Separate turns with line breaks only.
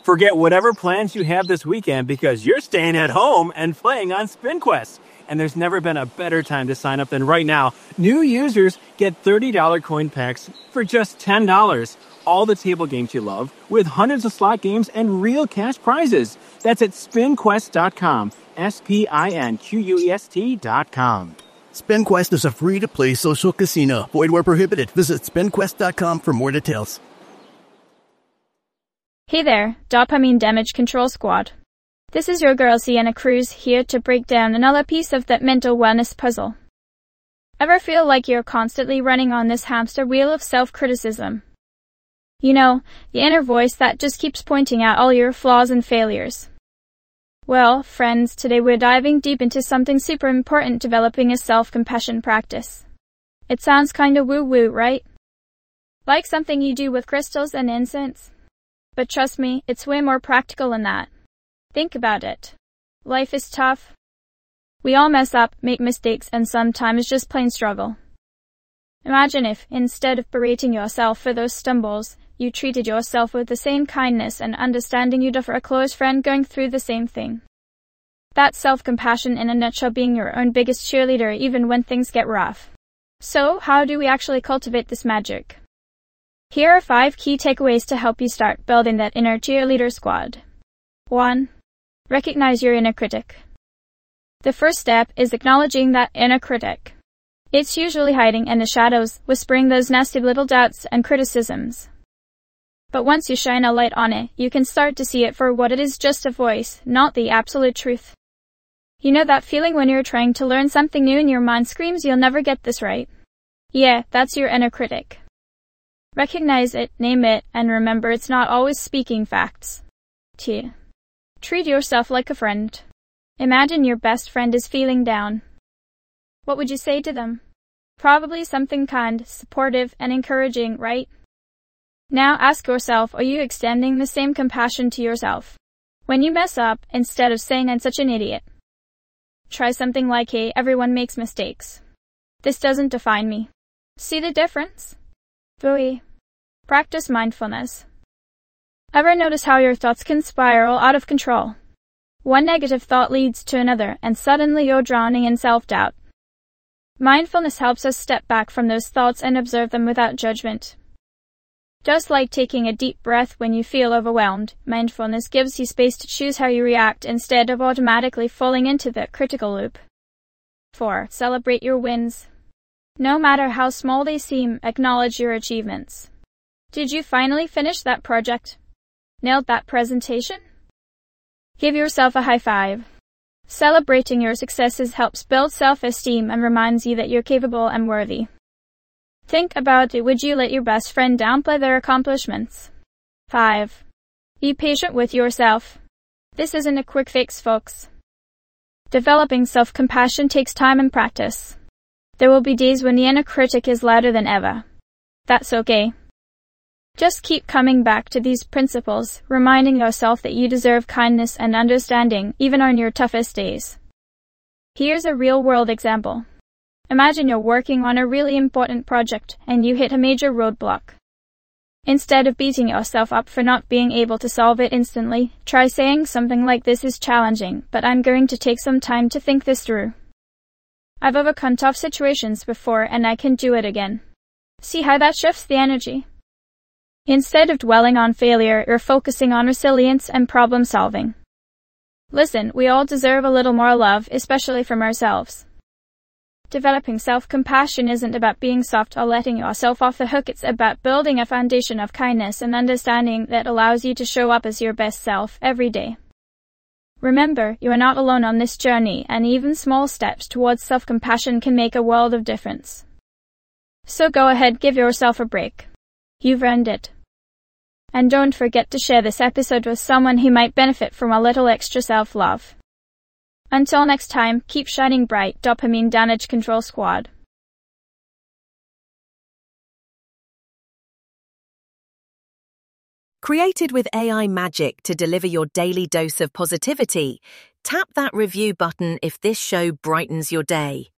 Forget whatever plans you have this weekend because you're staying at home and playing on SpinQuest. And there's never been a better time to sign up than right now. New users get $30 coin packs for just $10. All the table games you love with hundreds of slot games and real cash prizes. That's at spinquest.com. SPINQUEST.com.
SpinQuest is a free-to-play social casino. Void where prohibited. Visit spinquest.com for more details.
Hey there, Dopamine Damage Control Squad. This is your girl Sienna Cruz here to break down another piece of that mental wellness puzzle. Ever feel like you're constantly running on this hamster wheel of self-criticism? You know, the inner voice that just keeps pointing out all your flaws and failures. Well, friends, today we're diving deep into something super important, developing a self-compassion practice. It sounds kinda woo-woo, right? Like something you do with crystals and incense? But trust me, it's way more practical than that. Think about it. Life is tough. We all mess up, make mistakes, and sometimes just plain struggle. Imagine if, instead of berating yourself for those stumbles, you treated yourself with the same kindness and understanding you'd offer a close friend going through the same thing. That's self-compassion in a nutshell, being your own biggest cheerleader even when things get rough. So, how do we actually cultivate this magic? Here are 5 key takeaways to help you start building that inner cheerleader squad. 1. Recognize your inner critic. The first step is acknowledging that inner critic. It's usually hiding in the shadows, whispering those nasty little doubts and criticisms. But once you shine a light on it, you can start to see it for what it is, just a voice, not the absolute truth. You know that feeling when you're trying to learn something new and your mind screams you'll never get this right? Yeah, that's your inner critic. Recognize it, name it, and remember it's not always speaking facts. 2. Treat yourself like a friend. Imagine your best friend is feeling down. What would you say to them? Probably something kind, supportive, and encouraging, right? Now ask yourself, are you extending the same compassion to yourself? When you mess up, instead of saying I'm such an idiot, try something like, hey, everyone makes mistakes. This doesn't define me. See the difference? 3. Practice mindfulness. Ever notice how your thoughts can spiral out of control? One negative thought leads to another, and suddenly you're drowning in self-doubt. Mindfulness helps us step back from those thoughts and observe them without judgment. Just like taking a deep breath when you feel overwhelmed, mindfulness gives you space to choose how you react instead of automatically falling into the critical loop. 4. Celebrate your wins. No matter how small they seem, acknowledge your achievements. Did you finally finish that project? Nailed that presentation? Give yourself a high five. Celebrating your successes helps build self-esteem and reminds you that you're capable and worthy. Think about it. Would you let your best friend downplay their accomplishments? 5. Be patient with yourself. This isn't a quick fix, folks. Developing self-compassion takes time and practice. There will be days when the inner critic is louder than ever. That's okay. Just keep coming back to these principles, reminding yourself that you deserve kindness and understanding even on your toughest days. Here's a real-world example. Imagine you're working on a really important project and you hit a major roadblock. Instead of beating yourself up for not being able to solve it instantly, try saying something like, this is challenging, but I'm going to take some time to think this through. I've overcome tough situations before and I can do it again. See how that shifts the energy? Instead of dwelling on failure, you're focusing on resilience and problem solving. Listen, we all deserve a little more love, especially from ourselves. Developing self-compassion isn't about being soft or letting yourself off the hook. It's about building a foundation of kindness and understanding that allows you to show up as your best self every day. Remember, you are not alone on this journey, and even small steps towards self-compassion can make a world of difference. So go ahead, give yourself a break. You've earned it. And don't forget to share this episode with someone who might benefit from a little extra self-love. Until next time, keep shining bright, Dopamine Damage Control Squad.
Created with AI magic to deliver your daily dose of positivity, tap that review button if this show brightens your day.